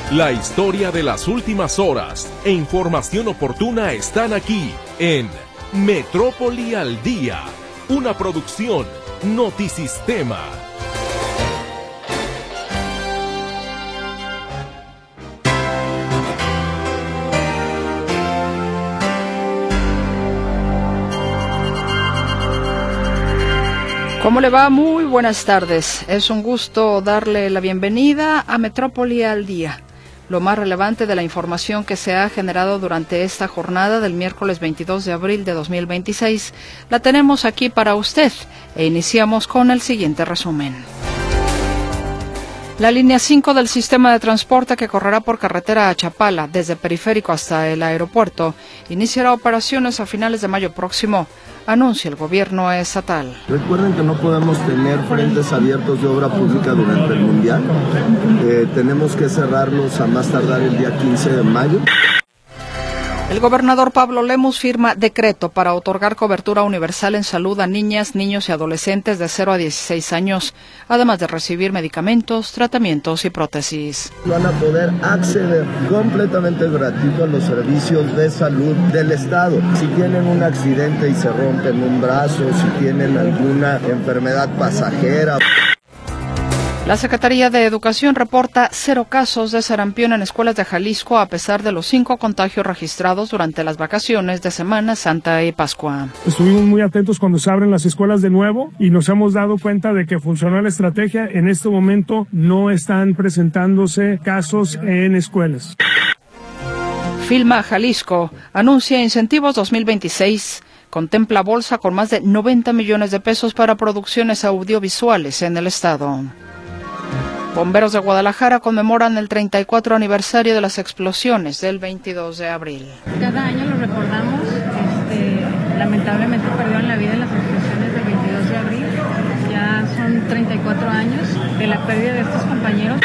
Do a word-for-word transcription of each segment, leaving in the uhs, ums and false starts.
La historia de las últimas horas e información oportuna están aquí en Metrópoli al Día, una producción Notisistema. ¿Cómo le va? Muy buenas tardes. Es un gusto darle la bienvenida a Metrópoli al Día. Lo más relevante de la información que se ha generado durante esta jornada del miércoles veintidós de abril de dos mil veintiséis la tenemos aquí para usted e iniciamos con el siguiente resumen. La línea cinco del sistema de transporte que correrá por carretera a Chapala desde Periférico hasta el aeropuerto iniciará operaciones a finales de mayo próximo, anuncia el gobierno estatal. Recuerden que no podemos tener frentes abiertos de obra pública durante el Mundial. Eh, tenemos que cerrarlos a más tardar el día quince de mayo. El gobernador Pablo Lemus firma decreto para otorgar cobertura universal en salud a niñas, niños y adolescentes de cero a dieciséis años, además de recibir medicamentos, tratamientos y prótesis. Van a poder acceder completamente gratuito a los servicios de salud del Estado. Si tienen un accidente y se rompen un brazo, si tienen alguna enfermedad pasajera. La Secretaría de Educación reporta cero casos de sarampión en escuelas de Jalisco a pesar de los cinco contagios registrados durante las vacaciones de Semana Santa y Pascua. Estuvimos muy atentos cuando se abren las escuelas de nuevo y nos hemos dado cuenta de que funcionó la estrategia. En este momento no están presentándose casos en escuelas. Filma Jalisco anuncia incentivos dos mil veintiséis. Contempla bolsa con más de noventa millones de pesos para producciones audiovisuales en el estado. Bomberos de Guadalajara conmemoran el treinta y cuatro aniversario de las explosiones del veintidós de abril. Cada año lo recordamos, este, lamentablemente perdieron la vida en las explosiones del veintidós de abril. Ya son treinta y cuatro años de la pérdida de estos compañeros.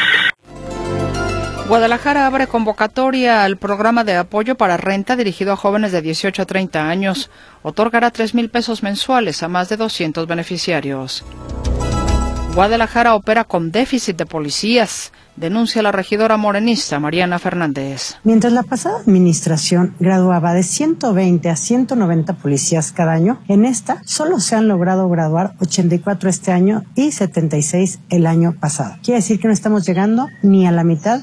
Guadalajara abre convocatoria al programa de apoyo para renta dirigido a jóvenes de dieciocho a treinta años. Otorgará tres mil pesos mensuales a más de doscientos beneficiarios. Guadalajara opera con déficit de policías, denuncia la regidora morenista Mariana Fernández. Mientras la pasada administración graduaba de ciento veinte a ciento noventa policías cada año, en esta solo se han logrado graduar ochenta y cuatro este año y setenta y seis el año pasado. Quiere decir que no estamos llegando ni a la mitad.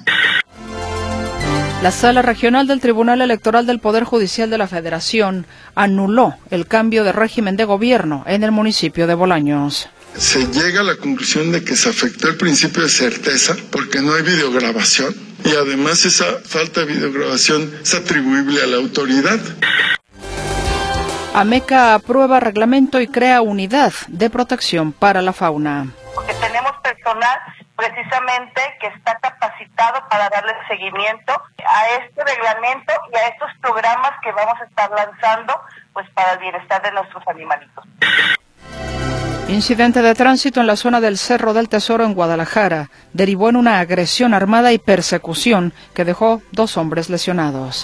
La Sala Regional del Tribunal Electoral del Poder Judicial de la Federación anuló el cambio de régimen de gobierno en el municipio de Bolaños. Se llega a la conclusión de que se afectó el principio de certeza porque no hay videograbación y además esa falta de videograbación es atribuible a la autoridad. Ameca aprueba reglamento y crea unidad de protección para la fauna. Porque tenemos personal precisamente que está capacitado para darle seguimiento a este reglamento y a estos programas que vamos a estar lanzando pues para el bienestar de nuestros animalitos. Incidente de tránsito en la zona del Cerro del Tesoro en Guadalajara derivó en una agresión armada y persecución que dejó dos hombres lesionados.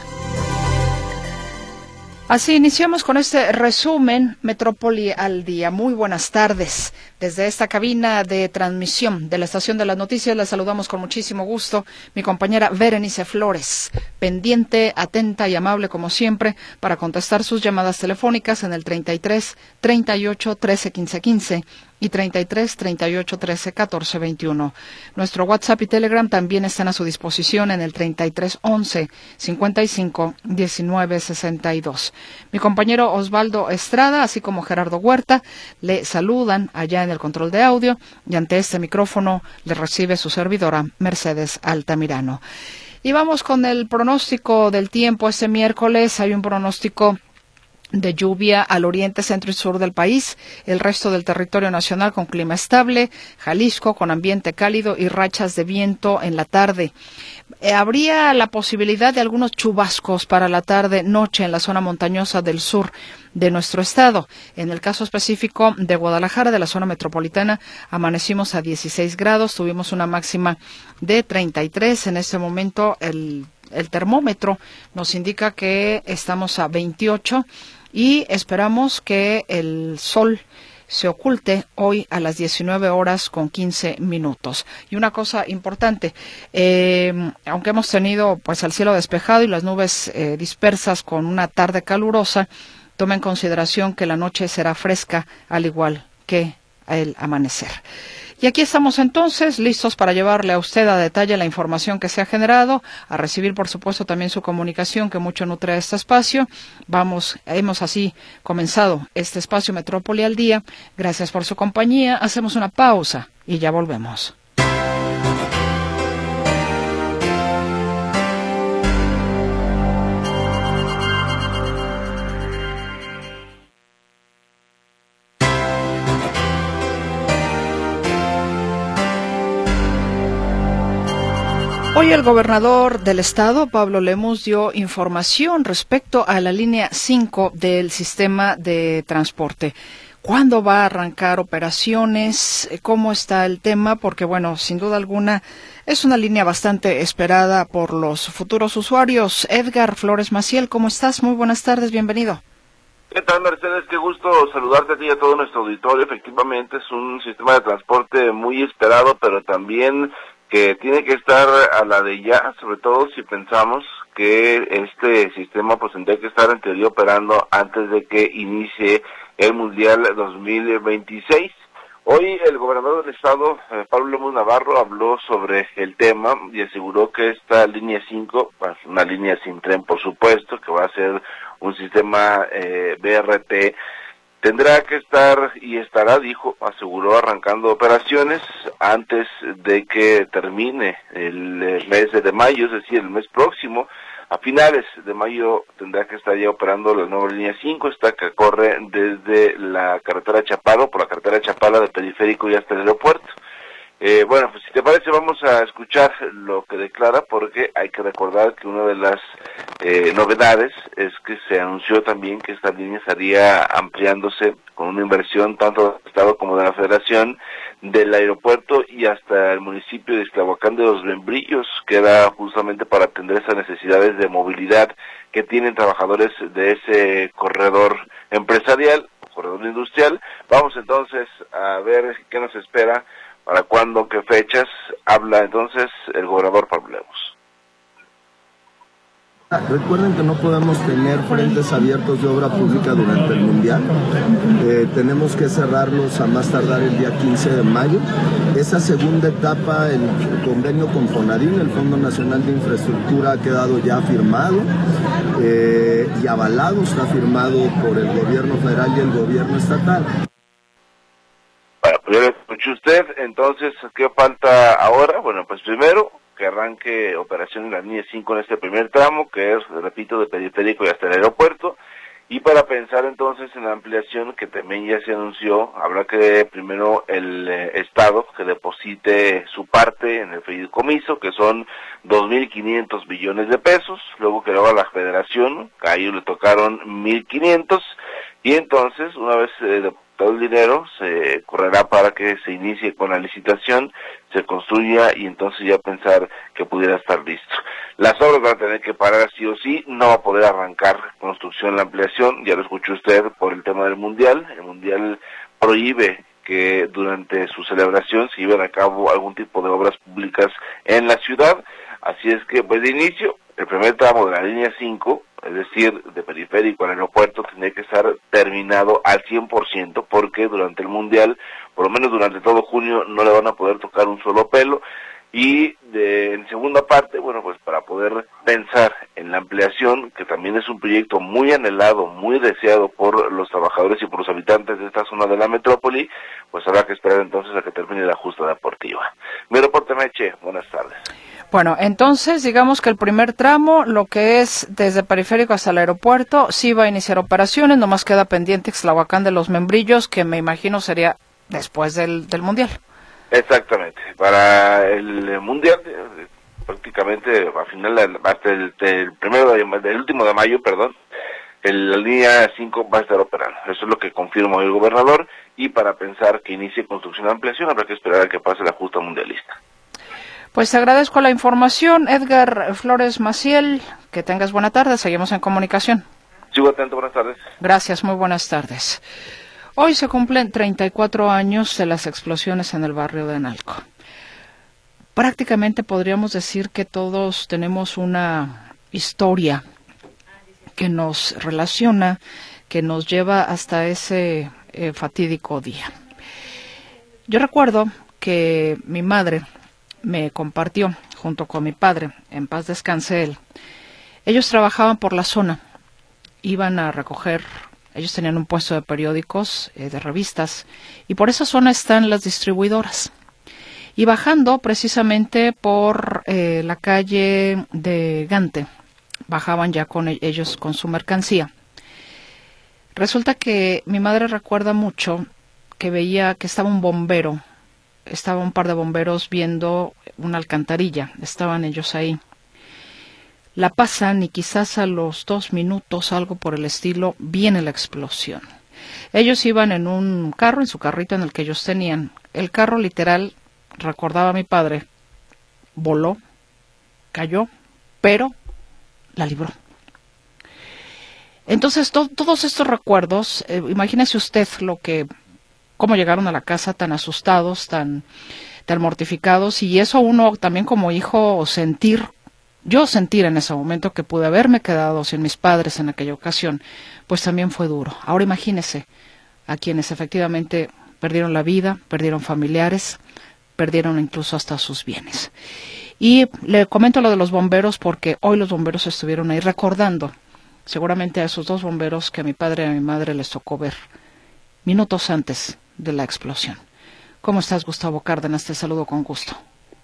Así iniciamos con este resumen Metrópoli al Día. Muy buenas tardes. Desde esta cabina de transmisión de la Estación de las Noticias les saludamos con muchísimo gusto mi compañera Berenice Flores, pendiente, atenta y amable como siempre para contestar sus llamadas telefónicas en el treinta y tres, treinta y ocho, trece, quince, quince y treinta y tres, treinta y ocho, trece, catorce, veintiuno. Nuestro WhatsApp y Telegram también están a su disposición en el treinta y tres, once, cincuenta y cinco, diecinueve, sesenta y dos. Mi compañero Osvaldo Estrada, así como Gerardo Huerta, le saludan allá en el control de audio y ante este micrófono le recibe su servidora Mercedes Altamirano. Y vamos con el pronóstico del tiempo. Este miércoles hay un pronóstico de lluvia al oriente, centro y sur del país, el resto del territorio nacional con clima estable, Jalisco con ambiente cálido y rachas de viento en la tarde. Eh, habría la posibilidad de algunos chubascos para la tarde-noche en la zona montañosa del sur de nuestro estado. En el caso específico de Guadalajara, de la zona metropolitana, amanecimos a dieciséis grados, tuvimos una máxima de treinta y tres. En este momento el, el termómetro nos indica que estamos a veintiocho y esperamos que el sol se oculte hoy a las diecinueve horas con quince minutos. Y una cosa importante, eh, aunque hemos tenido pues el cielo despejado y las nubes eh, dispersas con una tarde calurosa, tome en consideración que la noche será fresca al igual que el amanecer. Y aquí estamos entonces listos para llevarle a usted a detalle la información que se ha generado, a recibir por supuesto también su comunicación que mucho nutre este espacio. Vamos, hemos así comenzado este espacio Metrópoli al día. Gracias por su compañía. Hacemos una pausa y ya volvemos. Hoy el gobernador del estado, Pablo Lemus, dio información respecto a la línea cinco del sistema de transporte. ¿Cuándo va a arrancar operaciones? ¿Cómo está el tema? Porque, bueno, sin duda alguna, es una línea bastante esperada por los futuros usuarios. Edgar Flores Maciel, ¿cómo estás? Muy buenas tardes, bienvenido. ¿Qué tal, Mercedes? Qué gusto saludarte a ti y a todo nuestro auditorio. Efectivamente, es un sistema de transporte muy esperado, pero también que tiene que estar a la de ya, sobre todo si pensamos que este sistema pues tendría que estar en teoría operando antes de que inicie el Mundial dos mil veintiséis. Hoy el gobernador del estado, eh, Pablo Lemus Navarro, habló sobre el tema y aseguró que esta línea cinco, pues, una línea sin tren por supuesto, que va a ser un sistema eh, B R T, tendrá que estar y estará, dijo, aseguró, arrancando operaciones antes de que termine el, el mes de mayo, es decir, el mes próximo. A finales de mayo tendrá que estar ya operando la nueva línea cinco, esta que corre desde la carretera Chapala, por la carretera Chapala del Periférico y hasta el aeropuerto. Eh, bueno, pues si te parece vamos a escuchar lo que declara, porque hay que recordar que una de las eh, novedades es que se anunció también que esta línea estaría ampliándose con una inversión tanto del Estado como de la Federación, del aeropuerto y hasta el municipio de Ixtlahuacán de los Membrillos, que era justamente para atender esas necesidades de movilidad que tienen trabajadores de ese corredor empresarial, corredor industrial. Vamos entonces a ver qué nos espera. ¿Para cuándo? ¿Qué fechas? Habla entonces el gobernador Pablo Lemus. Recuerden que no podemos tener frentes abiertos de obra pública durante el Mundial. Eh, tenemos que cerrarlos a más tardar el día quince de mayo. Esa segunda etapa, el, el convenio con FONADIN, el Fondo Nacional de Infraestructura, ha quedado ya firmado eh, y avalado, está firmado por el gobierno federal y el gobierno estatal. Bueno, pues ya lo escuchó usted. Entonces, ¿qué falta ahora? Bueno, pues primero que arranque operación en la línea cinco en este primer tramo, que es, repito, de Periférico y hasta el aeropuerto, y para pensar entonces en la ampliación que también ya se anunció, habrá que primero el eh, Estado que deposite su parte en el fideicomiso, que son dos mil quinientos billones de pesos, luego que luego a la Federación, que a ellos le tocaron mil quinientos, y entonces, una vez eh, todo el dinero se correrá para que se inicie con la licitación, se construya y entonces ya pensar que pudiera estar listo. Las obras van a tener que parar sí o sí, no va a poder arrancar construcción, la ampliación, ya lo escuchó usted por el tema del Mundial. El Mundial prohíbe que durante su celebración se lleven a cabo algún tipo de obras públicas en la ciudad, así es que pues de inicio, el primer tramo de la línea cinco, es decir, de Periférico al aeropuerto, tendría que estar terminado al cien por ciento, porque durante el Mundial, por lo menos durante todo junio, no le van a poder tocar un solo pelo. Y de, en segunda parte, bueno, pues para poder pensar en la ampliación, que también es un proyecto muy anhelado, muy deseado por los trabajadores y por los habitantes de esta zona de la metrópoli, pues habrá que esperar entonces a que termine la justa deportiva. Mi reporte, Meche, buenas tardes. Bueno, entonces digamos que el primer tramo, lo que es desde Periférico hasta el aeropuerto, sí va a iniciar operaciones, nomás queda pendiente Ixtlahuacán de los Membrillos, que me imagino sería después del, del Mundial. Exactamente, para el Mundial, eh, prácticamente a final, hasta el, el primero de, del último de mayo, perdón, el, la línea cinco va a estar operando. Eso es lo que confirmó el gobernador, y para pensar que inicie construcción de ampliación habrá que esperar a que pase la justa mundialista. Pues te agradezco la información, Edgar Flores Maciel. Que tengas buena tarde. Seguimos en comunicación. Sigo atento. Buenas tardes. Gracias. Muy buenas tardes. Hoy se cumplen treinta y cuatro años de las explosiones en el barrio de Analco. Prácticamente podríamos decir que todos tenemos una historia que nos relaciona, que nos lleva hasta ese eh, fatídico día. Yo recuerdo que mi madre me compartió, junto con mi padre, en paz descanse él. Ellos trabajaban por la zona, iban a recoger, ellos tenían un puesto de periódicos, eh, de revistas, y por esa zona están las distribuidoras. Y bajando precisamente por eh, la calle de Gante, bajaban ya con ellos con su mercancía. Resulta que mi madre recuerda mucho que veía que estaba un bombero, estaba un par de bomberos viendo una alcantarilla, estaban ellos ahí. La pasan y quizás a los dos minutos, algo por el estilo, viene la explosión. Ellos iban en un carro, en su carrito en el que ellos tenían. El carro literal, recordaba a mi padre, voló, cayó, pero la libró. Entonces, to- todos estos recuerdos, eh, imagínese usted lo que, cómo llegaron a la casa tan asustados, tan, tan mortificados, y eso uno también como hijo sentir, yo sentir en ese momento que pude haberme quedado sin mis padres en aquella ocasión, pues también fue duro. Ahora imagínese a quienes efectivamente perdieron la vida, perdieron familiares, perdieron incluso hasta sus bienes. Y le comento lo de los bomberos porque hoy los bomberos estuvieron ahí recordando seguramente a esos dos bomberos que a mi padre y a mi madre les tocó ver minutos antes de la explosión. ¿Cómo estás, Gustavo Cárdenas? Te saludo con gusto.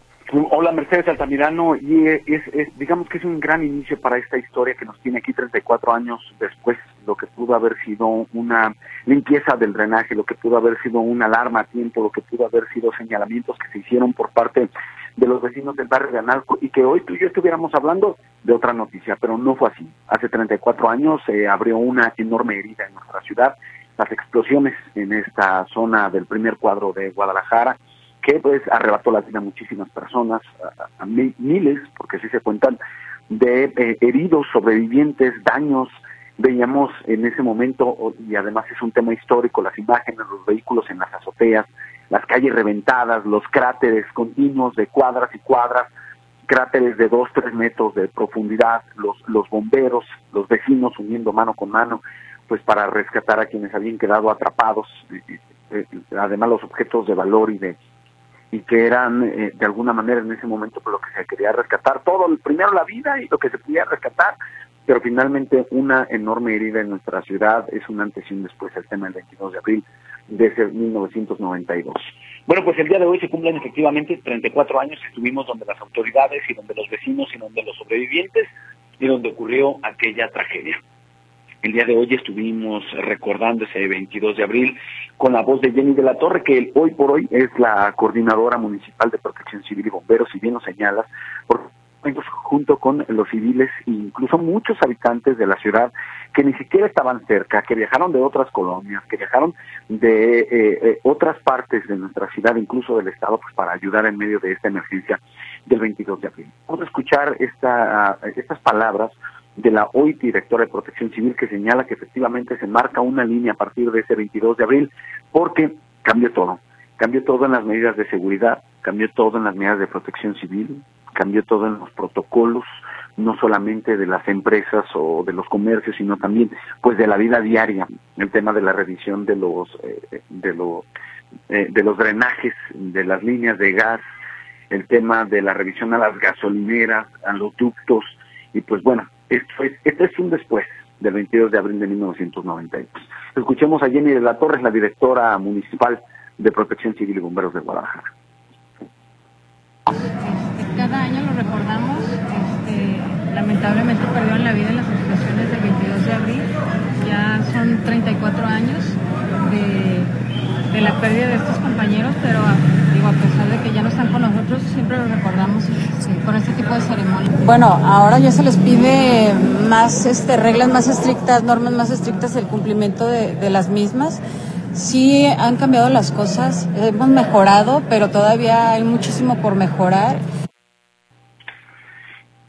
Hola, Mercedes Altamirano, y es, es, digamos que es un gran inicio para esta historia que nos tiene aquí treinta y cuatro años después, lo que pudo haber sido una limpieza del drenaje, lo que pudo haber sido una alarma a tiempo, lo que pudo haber sido señalamientos que se hicieron por parte de los vecinos del barrio de Analco, y que hoy tú y yo estuviéramos hablando de otra noticia, pero no fue así. Hace treinta y cuatro años se eh, abrió una enorme herida en nuestra ciudad, las explosiones en esta zona del primer cuadro de Guadalajara, que pues arrebató la vida a muchísimas personas, a, a miles, porque sí se cuentan, de eh, heridos, sobrevivientes, daños. Veíamos en ese momento, y además es un tema histórico, las imágenes, los vehículos en las azoteas, las calles reventadas, los cráteres continuos de cuadras y cuadras, cráteres de dos, tres metros de profundidad, los, los bomberos, los vecinos uniendo mano con mano, pues para rescatar a quienes habían quedado atrapados, eh, eh, además los objetos de valor y de y que eran eh, de alguna manera en ese momento por lo que se quería rescatar, todo, primero la vida y lo que se podía rescatar, pero finalmente una enorme herida en nuestra ciudad, es un antes y un después el tema del veintidós de abril de ese mil novecientos noventa y dos. Bueno, pues el día de hoy se cumplen efectivamente treinta y cuatro años, estuvimos donde las autoridades y donde los vecinos y donde los sobrevivientes y donde ocurrió aquella tragedia. El día de hoy estuvimos recordando ese veintidós de abril con la voz de Jenny de la Torre, que hoy por hoy es la coordinadora municipal de Protección Civil y Bomberos, si bien lo señalas, por junto con los civiles e incluso muchos habitantes de la ciudad que ni siquiera estaban cerca, que viajaron de otras colonias, que viajaron de eh, eh, otras partes de nuestra ciudad, incluso del estado, pues para ayudar en medio de esta emergencia del veintidós de abril. Vamos a escuchar esta, estas palabras de la hoy directora de Protección Civil, que señala que efectivamente se marca una línea a partir de ese veintidós de abril, porque cambió todo, cambió todo en las medidas de seguridad, cambió todo en las medidas de protección civil, cambió todo en los protocolos, no solamente de las empresas o de los comercios, sino también pues de la vida diaria, el tema de la revisión de los eh, de los eh, de los drenajes, de las líneas de gas, el tema de la revisión a las gasolineras, a los ductos, y pues bueno, esto es, este es un después del veintidós de abril de mil novecientos noventa y dos. Escuchemos a Jenny de la Torre, la directora municipal de Protección Civil y Bomberos de Guadalajara. Este, cada año lo recordamos, este, lamentablemente perdieron la vida en las explosiones del veintidós de abril, ya son treinta y cuatro años de, de la pérdida de estos compañeros, pero digo, a pesar de que ya no están con nosotros, siempre los recordamos sí, con este tipo de ceremonias. Bueno, ahora ya se les pide más este, reglas más estrictas, normas más estrictas, el cumplimiento de, de las mismas. Sí han cambiado las cosas, hemos mejorado, pero todavía hay muchísimo por mejorar.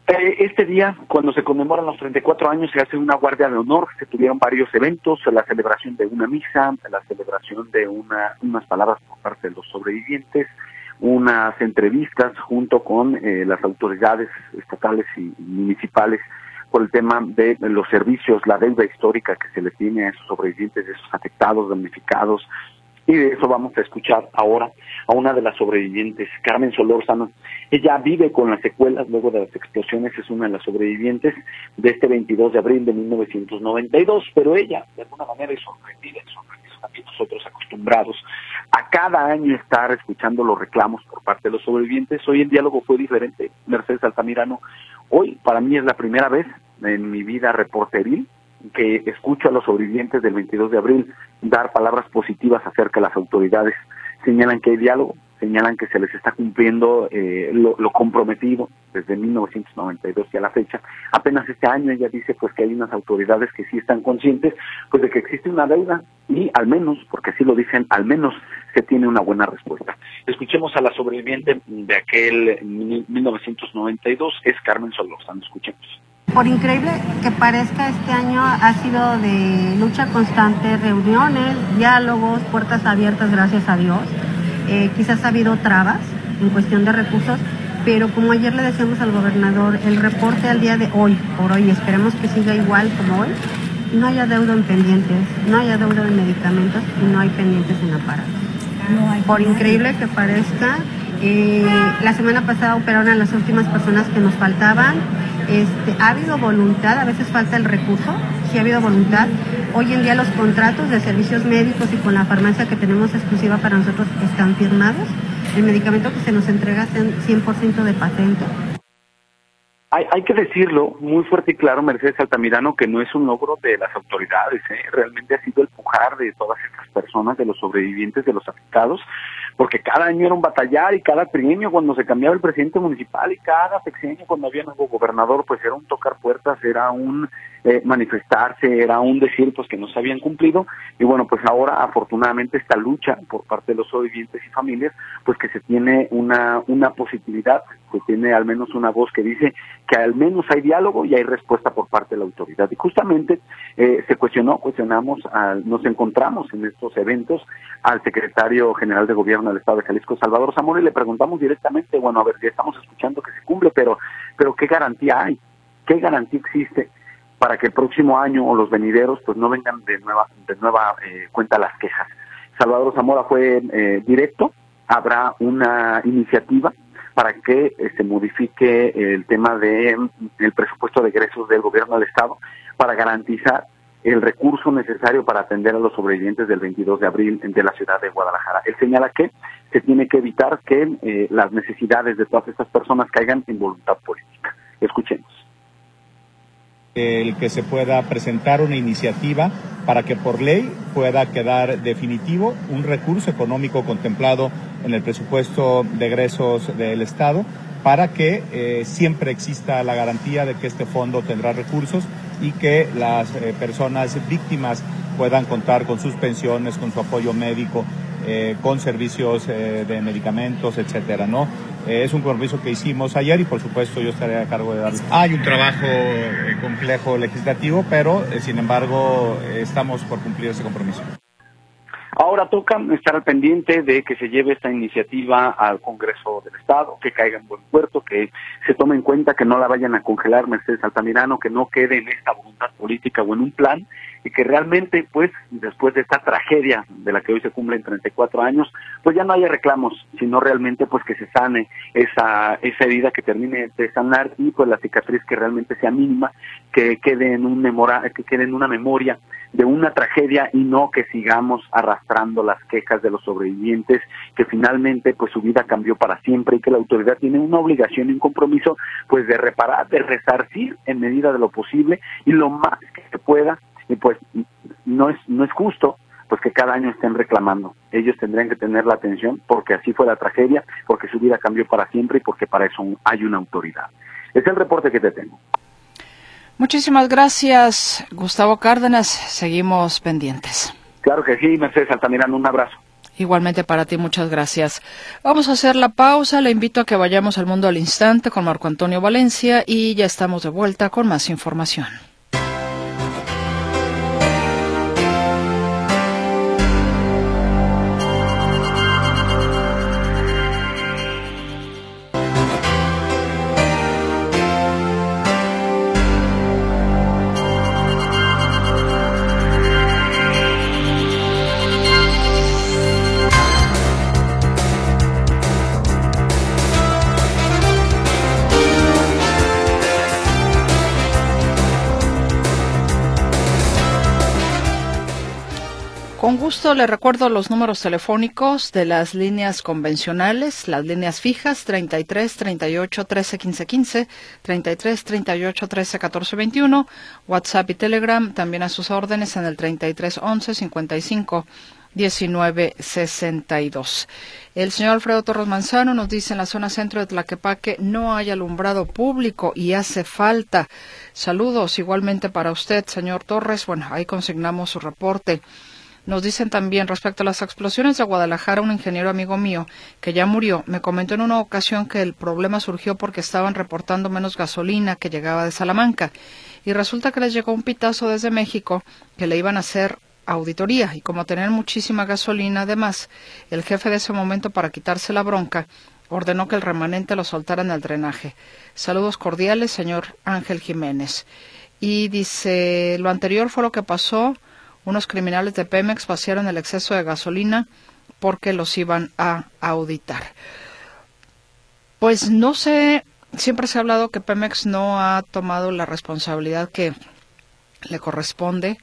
Este día, cuando se conmemoran los treinta y cuatro años, se hace una guardia de honor, se tuvieron varios eventos, la celebración de una misa, la celebración de una, unas palabras por parte de los sobrevivientes, unas entrevistas junto con eh, las autoridades estatales y municipales por el tema de los servicios, la deuda histórica que se le tiene a esos sobrevivientes, de esos afectados, damnificados. Y de eso vamos a escuchar ahora a una de las sobrevivientes, Carmen Solórzano. Ella vive con las secuelas luego de las explosiones, es una de las sobrevivientes de este veintidós de abril de mil novecientos noventa y dos, pero ella, de alguna manera, es sorprendida, es sorprendida también nosotros acostumbrados a cada año estar escuchando los reclamos por parte de los sobrevivientes. Hoy el diálogo fue diferente, Mercedes Altamirano. Hoy, para mí, es la primera vez en mi vida reporteril que escucho a los sobrevivientes del veintidós de abril dar palabras positivas acerca de las autoridades. Señalan que hay diálogo, señalan que se les está cumpliendo eh, lo, lo comprometido desde mil novecientos noventa y dos y a la fecha. Apenas este año ella dice pues que hay unas autoridades que sí están conscientes pues de que existe una deuda y al menos, porque así lo dicen, al menos se tiene una buena respuesta. Escuchemos a la sobreviviente de aquel mil novecientos noventa y dos, es Carmen Solórzano. Escuchemos. Por increíble que parezca, este año ha sido de lucha constante, reuniones, diálogos, puertas abiertas, gracias a Dios. Eh, quizás ha habido trabas en cuestión de recursos, pero como ayer le decíamos al gobernador, el reporte al día de hoy, por hoy, esperemos que siga igual como hoy, no haya deuda en pendientes, no haya deuda en medicamentos y no hay pendientes en aparatos. Por increíble que parezca, eh, la semana pasada operaron a las últimas personas que nos faltaban. Este, ha habido voluntad, a veces falta el recurso, sí ha habido voluntad. Hoy en día los contratos de servicios médicos y con la farmacia que tenemos exclusiva para nosotros están firmados. El medicamento que se nos entrega es cien por ciento de patente. Hay, hay que decirlo muy fuerte y claro, Mercedes Altamirano, que no es un logro de las autoridades, ¿eh? Realmente ha sido el pujar de todas estas personas, de los sobrevivientes, de los afectados, porque cada año era un batallar y cada trienio cuando se cambiaba el presidente municipal y cada sexenio cuando había nuevo gobernador, pues era un tocar puertas, era un eh, manifestarse, era un decir pues que no se habían cumplido. Y bueno, pues ahora afortunadamente esta lucha por parte de los sobrevivientes y familias, pues que se tiene una, una positividad, se tiene al menos una voz que dice que al menos hay diálogo y hay respuesta por parte de la autoridad. Y justamente eh, se cuestionó, cuestionamos, al, nos encontramos en estos eventos al secretario general de gobierno del estado de Jalisco, Salvador Zamora, y le preguntamos directamente, bueno, a ver, ya estamos escuchando que se cumple, pero, pero ¿qué garantía hay? ¿Qué garantía existe para que el próximo año o los venideros pues no vengan de nueva, de nueva eh, cuenta las quejas? Salvador Zamora fue eh, directo, habrá una iniciativa para que eh, se modifique el tema de eh, el presupuesto de egresos del gobierno del estado para garantizar el recurso necesario para atender a los sobrevivientes del veintidós de abril de la ciudad de Guadalajara. Él señala que se tiene que evitar que eh, las necesidades de todas estas personas caigan en voluntad política. Escuchemos. El que se pueda presentar una iniciativa para que por ley pueda quedar definitivo un recurso económico contemplado en el presupuesto de egresos del Estado para que eh, siempre exista la garantía de que este fondo tendrá recursos y que las eh, personas víctimas puedan contar con sus pensiones, con su apoyo médico, eh, con servicios eh, de medicamentos, etcétera, ¿no? Eh, es un compromiso que hicimos ayer y por supuesto yo estaré a cargo de darlo. Hay un trabajo eh, complejo legislativo, pero eh, sin embargo eh, estamos por cumplir ese compromiso. Ahora toca estar al pendiente de que se lleve esta iniciativa al Congreso del Estado, que caiga en buen puerto, que se tome en cuenta, que no la vayan a congelar, Mercedes Altamirano, que no quede en esta voluntad política o en un plan, y que realmente, pues, después de esta tragedia de la que hoy se cumplen treinta y cuatro años, pues ya no haya reclamos, sino realmente, pues, que se sane esa esa herida, que termine de sanar y, pues, la cicatriz que realmente sea mínima, que quede en un memora, que quede en una memoria de una tragedia y no que sigamos arrastrando las quejas de los sobrevivientes, que finalmente pues su vida cambió para siempre y que la autoridad tiene una obligación y un compromiso pues de reparar, de resarcir en medida de lo posible y lo más que se pueda, y pues no es no es justo pues que cada año estén reclamando. Ellos tendrían que tener la atención porque así fue la tragedia, porque su vida cambió para siempre y porque para eso hay una autoridad. Es el reporte que te tengo. Muchísimas gracias, Gustavo Cárdenas. Seguimos pendientes. Claro que sí, Mercedes Altamirano, un abrazo. Igualmente para ti, muchas gracias. Vamos a hacer la pausa. Le invito a que vayamos al Mundo al Instante con Marco Antonio Valencia y ya estamos de vuelta con más información. Con gusto le recuerdo los números telefónicos de las líneas convencionales, las líneas fijas treinta y tres, treinta y ocho, trece, quince, quince, treinta y tres, treinta y ocho, trece, catorce, veintiuno, WhatsApp y Telegram también a sus órdenes en el treinta y tres, once, cincuenta y cinco, diecinueve, sesenta y dos. El señor Alfredo Torres Manzano nos dice: en la zona centro de Tlaquepaque no hay alumbrado público y hace falta. Saludos igualmente para usted, señor Torres. Bueno, ahí consignamos su reporte. Nos dicen también respecto a las explosiones de Guadalajara, un ingeniero amigo mío que ya murió me comentó en una ocasión que el problema surgió porque estaban reportando menos gasolina que llegaba de Salamanca y resulta que les llegó un pitazo desde México que le iban a hacer auditoría y como tenían muchísima gasolina además, el jefe de ese momento para quitarse la bronca ordenó que el remanente lo soltaran al drenaje. Saludos cordiales, señor Ángel Jiménez. Y dice, lo anterior fue lo que pasó. Unos criminales de Pemex vaciaron el exceso de gasolina porque los iban a auditar. Pues no sé, siempre se ha hablado que Pemex no ha tomado la responsabilidad que le corresponde.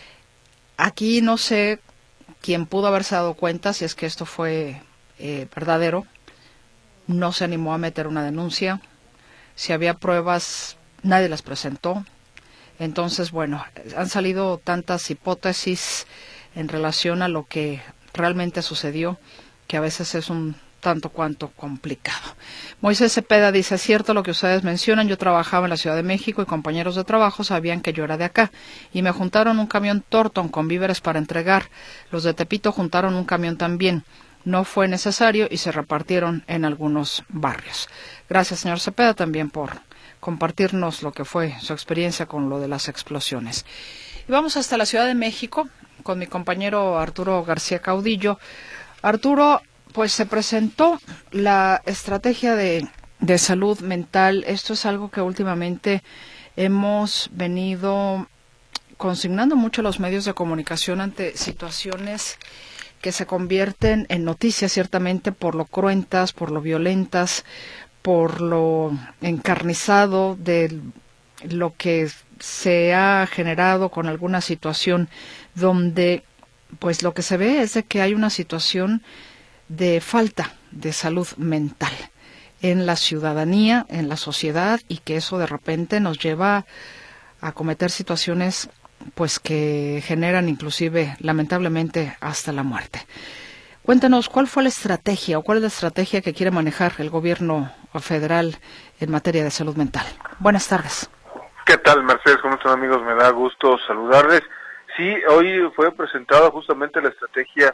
Aquí no sé quién pudo haberse dado cuenta si es que esto fue eh, verdadero. No se animó a meter una denuncia. Si había pruebas, nadie las presentó. Entonces, bueno, han salido tantas hipótesis en relación a lo que realmente sucedió, que a veces es un tanto cuanto complicado. Moisés Cepeda dice, es cierto lo que ustedes mencionan, yo trabajaba en la Ciudad de México y compañeros de trabajo sabían que yo era de acá, y me juntaron un camión Torton con víveres para entregar. Los de Tepito juntaron un camión también. No fue necesario y se repartieron en algunos barrios. Gracias, señor Cepeda, también por compartirnos lo que fue su experiencia con lo de las explosiones. Y vamos hasta la Ciudad de México con mi compañero Arturo García Caudillo. Arturo, pues se presentó la estrategia de, de salud mental. Esto es algo que últimamente hemos venido consignando mucho a los medios de comunicación ante situaciones que se convierten en noticias ciertamente por lo cruentas, por lo violentas, por lo encarnizado de lo que se ha generado con alguna situación donde pues lo que se ve es de que hay una situación de falta de salud mental en la ciudadanía, en la sociedad, y que eso de repente nos lleva a cometer situaciones pues que generan inclusive lamentablemente hasta la muerte. Cuéntanos, ¿cuál fue la estrategia o cuál es la estrategia que quiere manejar el gobierno federal en materia de salud mental? Buenas tardes. ¿Qué tal, Mercedes? ¿Cómo están, amigos? Me da gusto saludarles. Sí, hoy fue presentada justamente la estrategia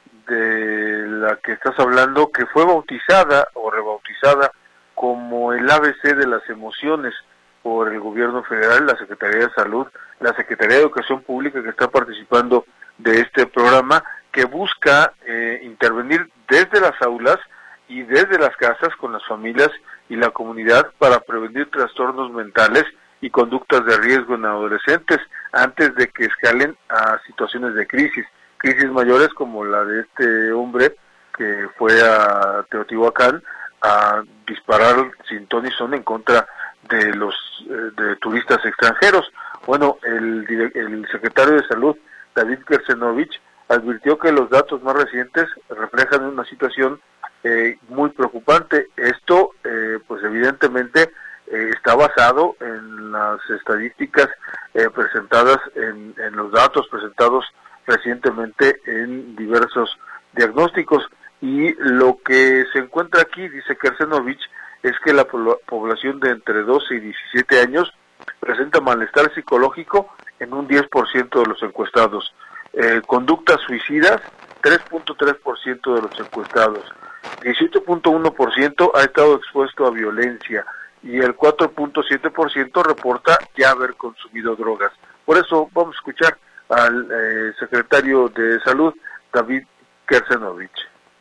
de la que estás hablando, que fue bautizada o rebautizada como el A B C de las emociones por el gobierno federal, la Secretaría de Salud, la Secretaría de Educación Pública, que está participando de este programa, que busca eh, intervenir desde las aulas y desde las casas con las familias y la comunidad para prevenir trastornos mentales y conductas de riesgo en adolescentes antes de que escalen a situaciones de crisis, crisis mayores como la de este hombre que fue a Teotihuacán a disparar sin ton ni son en contra de los eh, de turistas extranjeros. Bueno, el, el secretario de Salud, David Kersenovich, advirtió que los datos más recientes reflejan una situación eh, muy preocupante. Esto, eh, pues evidentemente, eh, está basado en las estadísticas eh, presentadas, en, en los datos presentados recientemente en diversos diagnósticos. Y lo que se encuentra aquí, dice Kersenovich, es que la población de entre doce y diecisiete años presenta malestar psicológico en un diez por ciento de los encuestados. Eh, conductas suicidas tres punto tres por ciento de los encuestados. diecisiete punto uno por ciento ha estado expuesto a violencia y el cuatro punto siete por ciento reporta ya haber consumido drogas. Por eso vamos a escuchar al eh, secretario de Salud, David Kersenovich.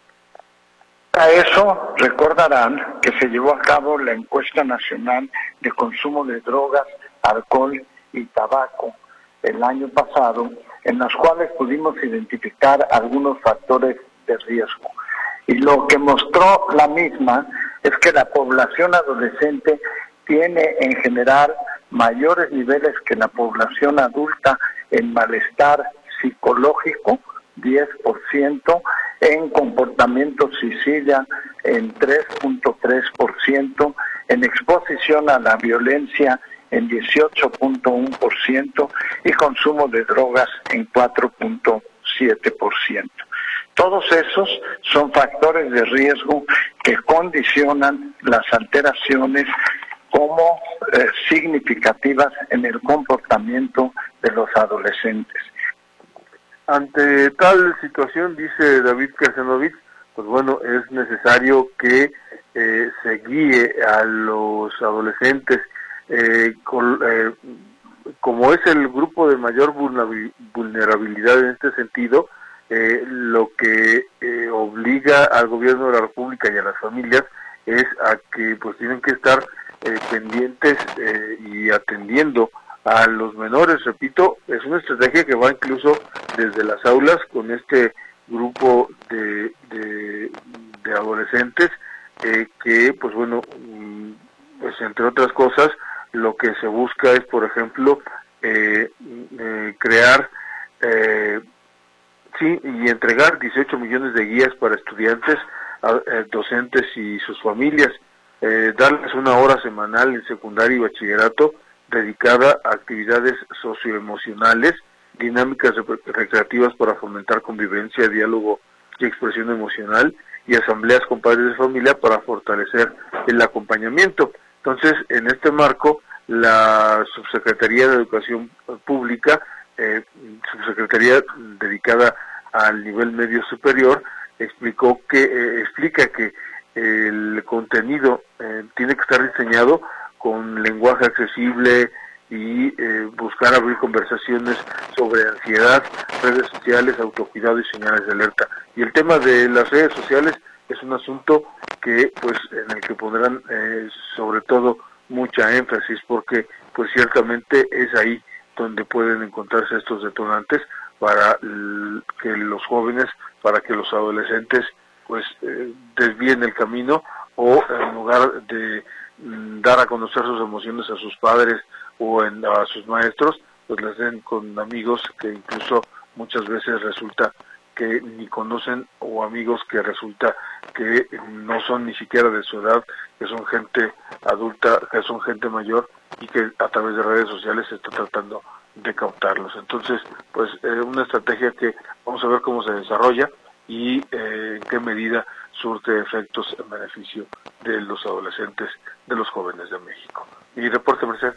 A eso recordarán que se llevó a cabo la encuesta nacional de consumo de drogas, alcohol y tabaco el año pasado, en las cuales pudimos identificar algunos factores de riesgo. Y lo que mostró la misma es que la población adolescente tiene en general mayores niveles que la población adulta en malestar psicológico, diez por ciento, en comportamiento suicida en tres punto tres por ciento, en exposición a la violencia en dieciocho punto uno por ciento y consumo de drogas en cuatro punto siete por ciento. Todos esos son factores de riesgo que condicionan las alteraciones como eh, significativas en el comportamiento de los adolescentes. Ante tal situación, dice David Kersenovich, pues bueno, es necesario que eh, se guíe a los adolescentes, eh, con, eh, como es el grupo de mayor vulnerabilidad en este sentido, eh, lo que eh, obliga al gobierno de la República y a las familias es a que pues tienen que estar eh, pendientes eh, y atendiendo a los menores. Repito, es una estrategia que va incluso desde las aulas con este grupo de, de, de adolescentes eh, que, pues bueno, pues entre otras cosas, lo que se busca es, por ejemplo, eh, eh, crear, eh, sí, y entregar dieciocho millones de guías para estudiantes, a, eh, docentes y sus familias, eh, darles una hora semanal en secundaria y bachillerato dedicada a actividades socioemocionales, dinámicas recreativas para fomentar convivencia, diálogo y expresión emocional, y asambleas con padres de familia para fortalecer el acompañamiento. Entonces, en este marco, la Subsecretaría de Educación Pública, eh, Subsecretaría dedicada al nivel medio superior, explicó que eh, explica que el contenido eh, tiene que estar diseñado con lenguaje accesible y eh, buscar abrir conversaciones sobre ansiedad, redes sociales, autocuidado y señales de alerta. Y el tema de las redes sociales es un asunto que, pues, en el que pondrán eh, sobre todo mucha énfasis, porque pues ciertamente es ahí donde pueden encontrarse estos detonantes para que los jóvenes, para que los adolescentes pues eh, desvíen el camino, o en lugar de mm, dar a conocer sus emociones a sus padres o en, a sus maestros, pues les den con amigos que incluso muchas veces resulta que ni conocen, o amigos que resulta que no son ni siquiera de su edad, que son gente adulta, que son gente mayor, y que a través de redes sociales se está tratando de captarlos. Entonces, pues eh, una estrategia que vamos a ver cómo se desarrolla y eh, en qué medida surte efectos en beneficio de los adolescentes, de los jóvenes de México. Y reporte, Mercedes.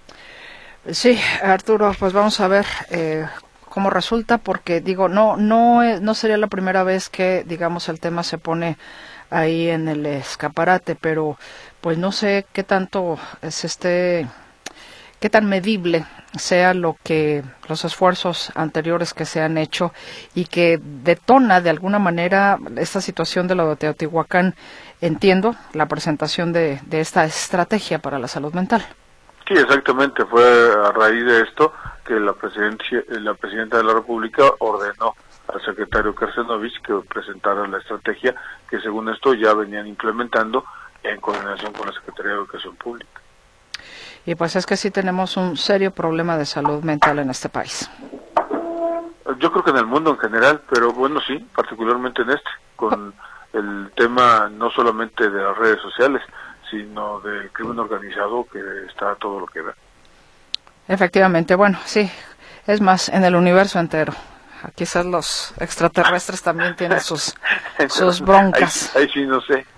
Sí, Arturo, pues vamos a ver eh, cómo resulta, porque digo, no, no, no sería la primera vez que, digamos, el tema se pone ahí en el escaparate, pero pues no sé qué tanto es este, qué tan medible sea lo que los esfuerzos anteriores que se han hecho y que detona de alguna manera esta situación de lo de Teotihuacán. Entiendo la presentación de, de esta estrategia para la salud mental. Sí, exactamente, fue a raíz de esto que la presidencia, la presidenta de la República ordenó al secretario Kersenovich que presentara la estrategia que, según esto, ya venían implementando en coordinación con la Secretaría de Educación Pública. Y pues es que sí tenemos un serio problema de salud mental en este país. Yo creo que en el mundo en general, pero bueno, sí, particularmente en este, con el tema no solamente de las redes sociales, sino del crimen organizado, que está todo lo que da. Efectivamente, bueno, sí, es más, en el universo entero. Quizás los extraterrestres también tienen sus sus broncas. Ahí, ahí sí no sé.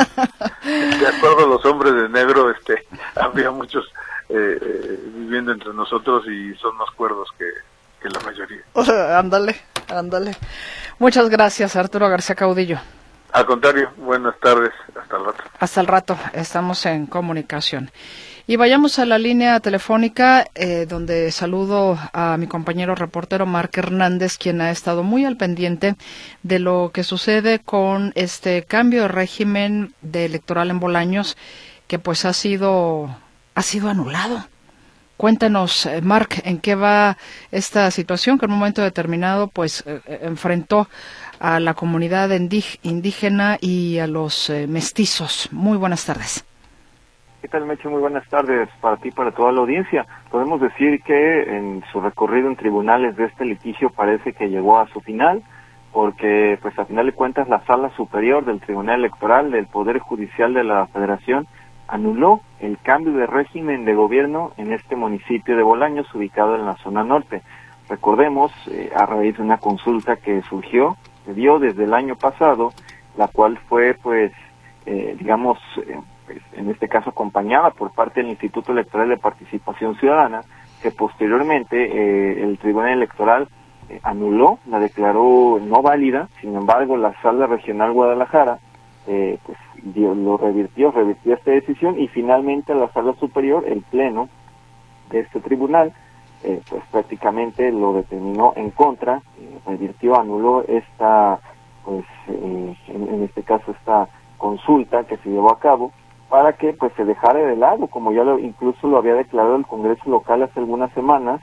De acuerdo a los hombres de negro, este, había muchos eh, eh, viviendo entre nosotros y son más cuerdos que, que la mayoría. Ándale, ándale. Muchas gracias, Arturo García Caudillo. Al contrario, buenas tardes, hasta el rato. Hasta el rato, estamos en comunicación. Y vayamos a la línea telefónica, eh, donde saludo a mi compañero reportero Marc Hernández, quien ha estado muy al pendiente de lo que sucede con este cambio de régimen de electoral en Bolaños, que pues ha sido, ha sido anulado. Cuéntanos, eh, Marc, en qué va esta situación que en un momento determinado pues eh, enfrentó a la comunidad indígena y a los eh, mestizos. Muy buenas tardes. ¿Qué tal, Meche? Muy buenas tardes para ti y para toda la audiencia. Podemos decir que en su recorrido en tribunales de este litigio parece que llegó a su final, porque pues a final de cuentas la Sala Superior del Tribunal Electoral del Poder Judicial de la Federación anuló el cambio de régimen de gobierno en este municipio de Bolaños, ubicado en la zona norte. Recordemos, eh, a raíz de una consulta que surgió, se dio desde el año pasado, la cual fue pues, eh, digamos, eh, pues, en este caso acompañada por parte del Instituto Electoral de Participación Ciudadana, que posteriormente eh, el Tribunal Electoral eh, anuló, la declaró no válida. Sin embargo, la Sala Regional Guadalajara eh, pues dio, lo revirtió, revirtió esta decisión, y finalmente la Sala Superior, el Pleno de este tribunal, eh, pues prácticamente lo determinó en contra, eh, revirtió, anuló esta, pues eh, en, en este caso esta consulta que se llevó a cabo, para que pues se dejara de lado, como ya lo, incluso lo había declarado el Congreso local hace algunas semanas,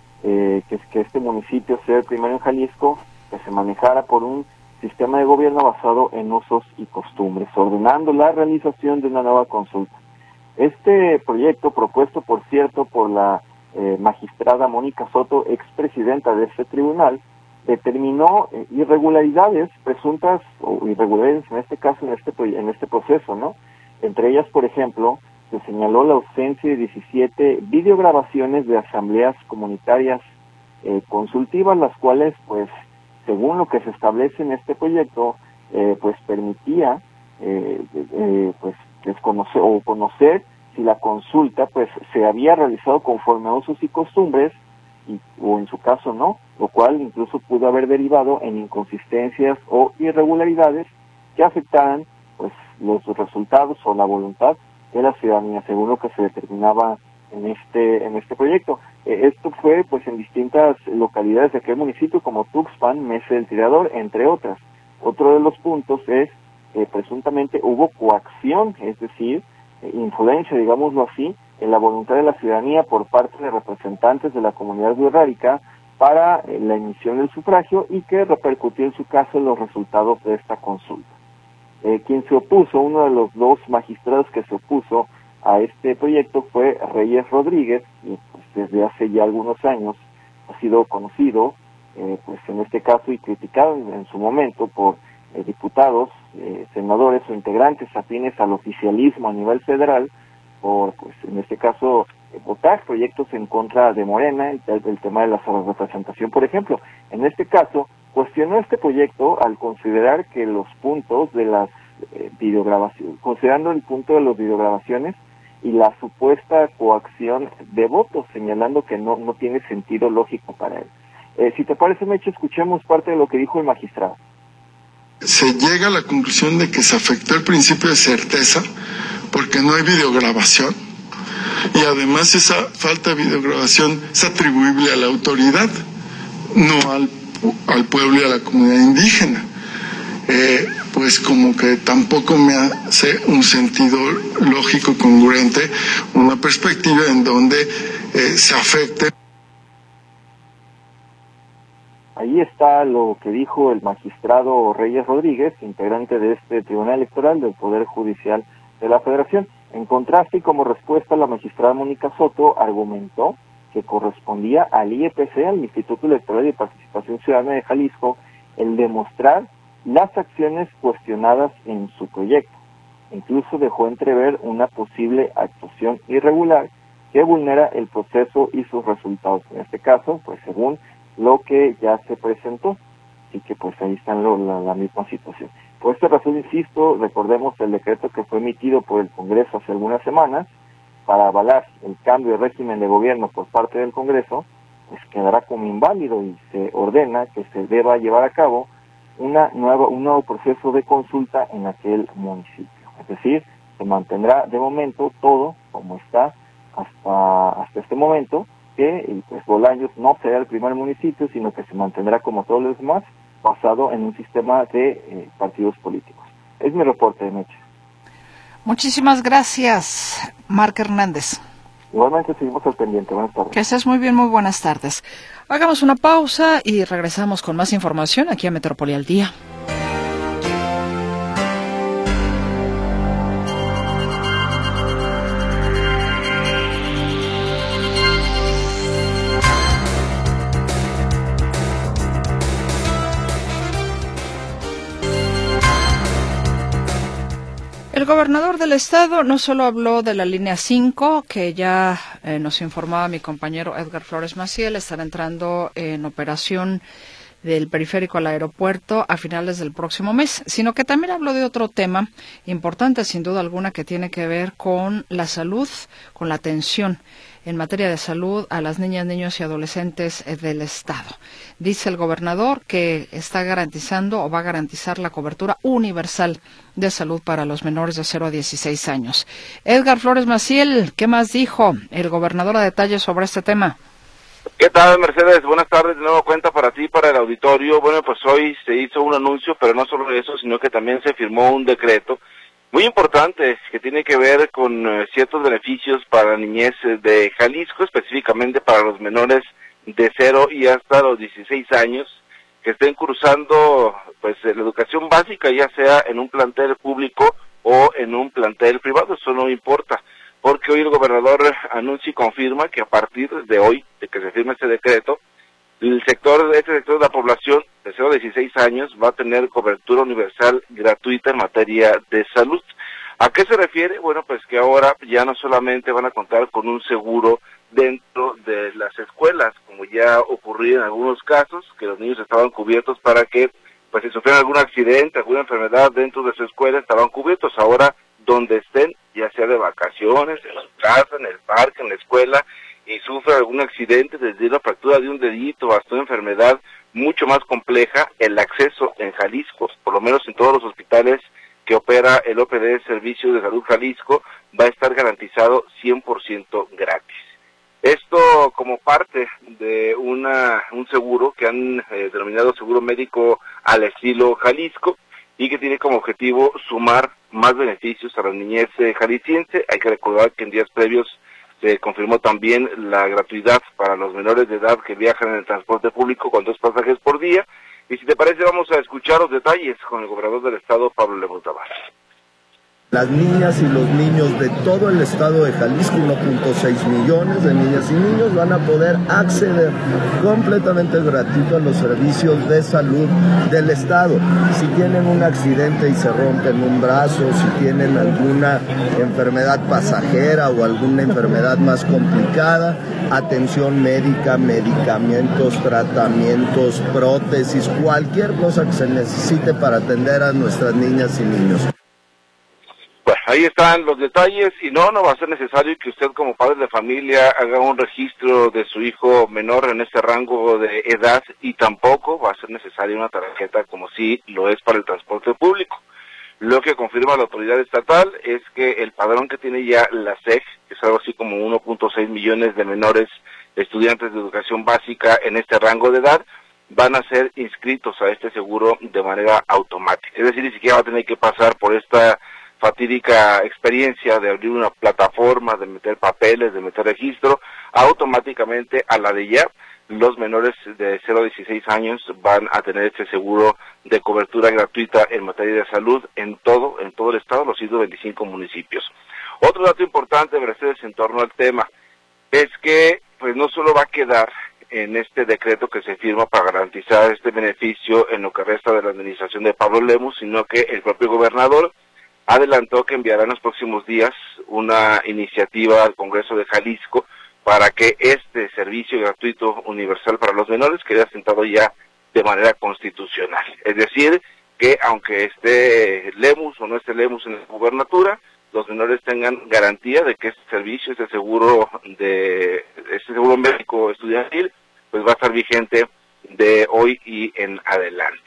eh, que es que este municipio sea el primero en Jalisco que se manejara por un sistema de gobierno basado en usos y costumbres, ordenando la realización de una nueva consulta. Este proyecto, propuesto por cierto por la eh, magistrada Mónica Soto, expresidenta de este tribunal, determinó eh, irregularidades presuntas, o irregularidades en este caso, en este, en este proceso, ¿no? Entre ellas, por ejemplo, se señaló la ausencia de diecisiete videograbaciones de asambleas comunitarias eh, consultivas, las cuales, pues, según lo que se establece en este proyecto, eh, pues permitía eh, eh, pues desconocer o conocer si la consulta pues se había realizado conforme a usos y costumbres, y, o en su caso no, lo cual incluso pudo haber derivado en inconsistencias o irregularidades que afectaran pues los resultados o la voluntad de la ciudadanía, según lo que se determinaba en este en este proyecto. Eh, esto fue pues en distintas localidades de aquel municipio, como Tuxpan, Mesa del Tirador, entre otras. Otro de los puntos es que eh, presuntamente hubo coacción, es decir, eh, influencia, digámoslo así, en la voluntad de la ciudadanía por parte de representantes de la comunidad wixárika para eh, la emisión del sufragio, y que repercutió en su caso en los resultados de esta consulta. Eh, quien se opuso, uno de los dos magistrados que se opuso a este proyecto fue Reyes Rodríguez, y pues desde hace ya algunos años ha sido conocido, eh, pues en este caso, y criticado en, en su momento por eh, diputados, eh, senadores o integrantes afines al oficialismo a nivel federal, por, pues en este caso, eh, votar proyectos en contra de Morena, el, el tema de la representación, por ejemplo. En este caso, cuestionó este proyecto al considerar que los puntos de las eh, videograbaciones, considerando el punto de las videograbaciones y la supuesta coacción de votos, señalando que no, no tiene sentido lógico para él. Eh, si te parece, Meche, escuchemos parte de lo que dijo el magistrado. Se llega a la conclusión de que se afectó el principio de certeza porque no hay videograbación, y además esa falta de videograbación es atribuible a la autoridad, no al, al pueblo y a la comunidad indígena. Eh, pues como que tampoco me hace un sentido lógico, congruente, una perspectiva en donde eh, se afecte. Ahí está lo que dijo el magistrado Reyes Rodríguez, integrante de este Tribunal Electoral del Poder Judicial de la Federación. En contraste, y como respuesta, la magistrada Mónica Soto argumentó que correspondía al I E P C, al Instituto Electoral de Participación Ciudadana de Jalisco, el demostrar las acciones cuestionadas en su proyecto. Incluso dejó entrever una posible actuación irregular que vulnera el proceso y sus resultados. En este caso, pues según lo que ya se presentó, y que pues ahí está la, la misma situación. Por esta razón, insisto, recordemos el decreto que fue emitido por el Congreso hace algunas semanas para avalar el cambio de régimen de gobierno por parte del Congreso, pues quedará como inválido, y se ordena que se deba llevar a cabo una nueva, un nuevo proceso de consulta en aquel municipio. Es decir, se mantendrá de momento todo como está hasta, hasta este momento, que y pues Bolaños no será el primer municipio, sino que se mantendrá como todos los demás, basado en un sistema de eh, partidos políticos. Es mi reporte, Meche. Muchísimas gracias, Marc Hernández. Igualmente seguimos al pendiente. Buenas tardes. Que estés muy bien, muy buenas tardes. Hagamos una pausa y regresamos con más información aquí a Metrópoli al Día. El gobernador del estado no solo habló de la línea cinco, que ya eh, nos informaba mi compañero Edgar Flores Maciel, estará entrando en operación del periférico al aeropuerto a finales del próximo mes, sino que también habló de otro tema importante, sin duda alguna, que tiene que ver con la salud, con la atención en materia de salud a las niñas, niños y adolescentes del estado. Dice el gobernador que está garantizando o va a garantizar la cobertura universal de salud para los menores de cero a dieciséis años. Edgar Flores Maciel, ¿qué más dijo el gobernador a detalle sobre este tema? ¿Qué tal, Mercedes? Buenas tardes, de nuevo cuenta para ti, para el auditorio. Bueno, pues hoy se hizo un anuncio, pero no solo eso, sino que también se firmó un decreto muy importante que tiene que ver con uh, ciertos beneficios para la niñez de Jalisco, específicamente para los menores de cero y hasta los dieciséis años, que estén cursando pues la educación básica, ya sea en un plantel público o en un plantel privado. Eso no importa, porque hoy el gobernador anuncia y confirma que a partir de hoy, de que se firme ese decreto, el sector, este sector de la población de cero a dieciséis años va a tener cobertura universal gratuita en materia de salud. ¿A qué se refiere? Bueno, pues que ahora ya no solamente van a contar con un seguro dentro de las escuelas, como ya ocurría en algunos casos, que los niños estaban cubiertos para que, pues si sufrieran algún accidente, alguna enfermedad dentro de su escuela, estaban cubiertos. Ahora, donde estén, ya sea de vacaciones, en su casa, en el parque, en la escuela, y sufre algún accidente, desde una fractura de un dedito hasta una enfermedad mucho más compleja, el acceso en Jalisco, por lo menos en todos los hospitales que opera el O P D, Servicio de Salud Jalisco, va a estar garantizado cien por ciento gratis. Esto como parte de una un seguro que han eh, denominado seguro médico al estilo Jalisco, y que tiene como objetivo sumar más beneficios a la niñez eh, jalisciense. Hay que recordar que en días previos se confirmó también la gratuidad para los menores de edad que viajan en el transporte público con dos pasajes por día. Y si te parece, vamos a escuchar los detalles con el gobernador del estado, Pablo Lemus Davar. Las niñas y los niños de todo el estado de Jalisco, uno punto seis millones de niñas y niños, van a poder acceder completamente gratuito a los servicios de salud del estado. Si tienen un accidente y se rompen un brazo, si tienen alguna enfermedad pasajera o alguna enfermedad más complicada, atención médica, medicamentos, tratamientos, prótesis, cualquier cosa que se necesite para atender a nuestras niñas y niños. Bueno, ahí están los detalles, y no, no va a ser necesario que usted como padre de familia haga un registro de su hijo menor en este rango de edad, y tampoco va a ser necesaria una tarjeta como si lo es para el transporte público. Lo que confirma la autoridad estatal es que el padrón que tiene ya la S E G, que es algo así como uno punto seis millones de menores estudiantes de educación básica en este rango de edad, van a ser inscritos a este seguro de manera automática. Es decir, ni siquiera va a tener que pasar por esta fatídica experiencia de abrir una plataforma, de meter papeles, de meter registro. Automáticamente a la de ya, los menores de cero a dieciséis años van a tener este seguro de cobertura gratuita en materia de salud en todo, en todo el estado, los ciento veinticinco municipios. Otro dato importante, Mercedes, en torno al tema, es que pues no solo va a quedar en este decreto que se firma para garantizar este beneficio en lo que resta de la administración de Pablo Lemus, sino que el propio gobernador adelantó que enviará en los próximos días una iniciativa al Congreso de Jalisco para que este servicio gratuito universal para los menores quede asentado ya de manera constitucional. Es decir, que aunque esté Lemus o no esté Lemus en la gubernatura, los menores tengan garantía de que este servicio, este seguro de este seguro médico estudiantil, pues va a estar vigente de hoy y en adelante.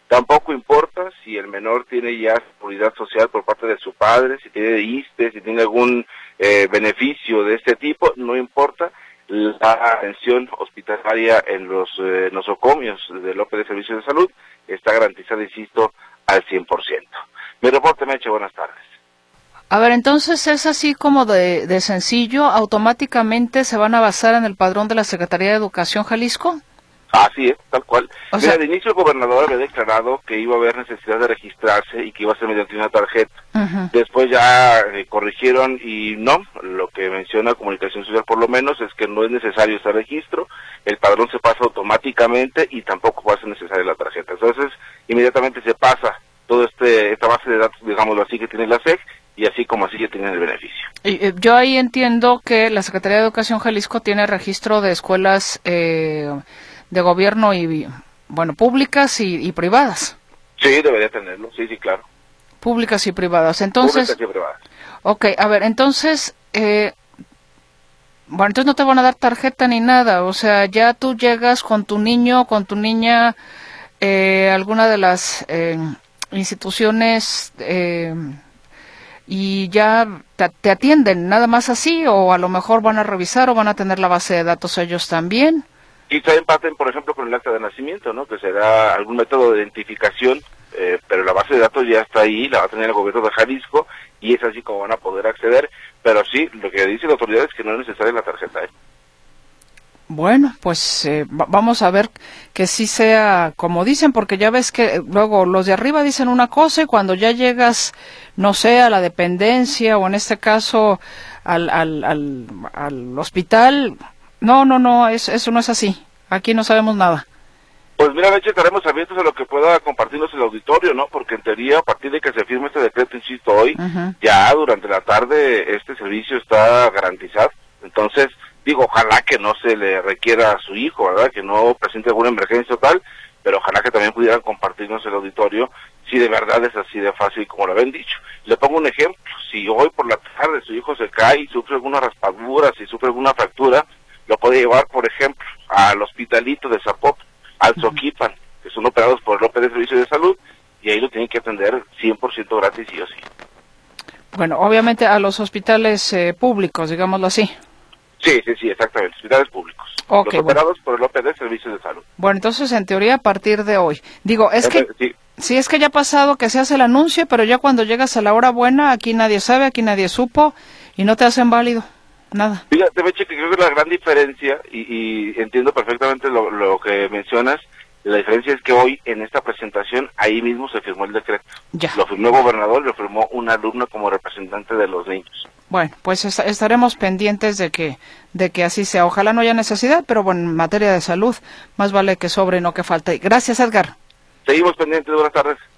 Tampoco importa si el menor tiene ya seguridad social por parte de su padre, si tiene I S S S T E, si tiene algún eh, beneficio de este tipo, no importa. La atención hospitalaria en los eh, nosocomios del O P de Servicios de Salud está garantizada, insisto, al cien por ciento. Mi reporte, Meche, buenas tardes. A ver, entonces es así como de, de sencillo, automáticamente se van a basar en el padrón de la Secretaría de Educación Jalisco. Así es, tal cual. O Mira, sea, de inicio el gobernador había declarado que iba a haber necesidad de registrarse y que iba a ser mediante una tarjeta. uh-huh. Después ya eh, corrigieron y no, lo que menciona Comunicación Social por lo menos es que no es necesario ese registro, el padrón se pasa automáticamente y tampoco va a ser necesaria la tarjeta. Entonces, inmediatamente se pasa todo este esta base de datos, digámoslo así, que tiene la S E C y así como así ya tienen el beneficio. Y, eh, yo ahí entiendo que la Secretaría de Educación Jalisco tiene registro de escuelas eh, de gobierno y, bueno, públicas y, y privadas. Sí, debería tenerlo, sí, sí, claro. Públicas y privadas. Entonces, Públicas y privadas. Ok, a ver, entonces, eh, bueno, entonces no te van a dar tarjeta ni nada, o sea, ya tú llegas con tu niño, con tu niña, eh, alguna de las eh, instituciones eh, y ya te, te atienden, nada más así, o a lo mejor van a revisar o van a tener la base de datos ellos también. Quizá empaten, por ejemplo, con el acta de nacimiento, ¿no? Que será algún método de identificación, eh, pero la base de datos ya está ahí, la va a tener el gobierno de Jalisco, y es así como van a poder acceder, pero sí, lo que dice la autoridad es que no es necesaria la tarjeta, ¿eh? Bueno, pues eh, vamos a ver que sí sea como dicen, porque ya ves que luego los de arriba dicen una cosa y cuando ya llegas, no sé, a la dependencia o en este caso al, al, al, al hospital, no, no, no, es, eso no es así, aquí no sabemos nada. Pues mira, Leche, estaremos abiertos a lo que pueda compartirnos el auditorio, ¿no? Porque en teoría, a partir de que se firme este decreto, insisto, hoy, uh-huh. ya durante la tarde este servicio está garantizado. Entonces, digo, ojalá que no se le requiera a su hijo, ¿verdad? Que no presente alguna emergencia o tal, pero ojalá que también pudieran compartirnos el auditorio si de verdad es así de fácil como lo habían dicho. Le pongo un ejemplo, si hoy por la tarde su hijo se cae y sufre alguna raspadura, si sufre alguna fractura, lo puede llevar, por ejemplo, al hospitalito de Zapopan, al Soquipan, que son operados por el O P de Servicios de Salud, y ahí lo tienen que atender cien por ciento gratis sí o sí. Bueno, obviamente a los hospitales eh, públicos, digámoslo así. Sí, sí, sí, exactamente, hospitales públicos. Okay, los operados bueno. por el O P de Servicios de Salud. Bueno, entonces en teoría a partir de hoy. Digo, es entonces, que... Sí. Sí, es que ya ha pasado que se hace el anuncio, pero ya cuando llegas a la hora buena, aquí nadie sabe, aquí nadie supo, y no te hacen válido. Nada. Fíjate, Meche, que creo que la gran diferencia, y, y entiendo perfectamente lo, lo que mencionas, la diferencia es que hoy, en esta presentación, ahí mismo se firmó el decreto. Ya. Lo firmó el gobernador, lo firmó un alumno como representante de los niños. Bueno, pues est- estaremos pendientes de que de que así sea. Ojalá no haya necesidad, pero bueno, en materia de salud, más vale que sobre y no que falte. Gracias, Edgar. Seguimos pendientes, buenas tardes.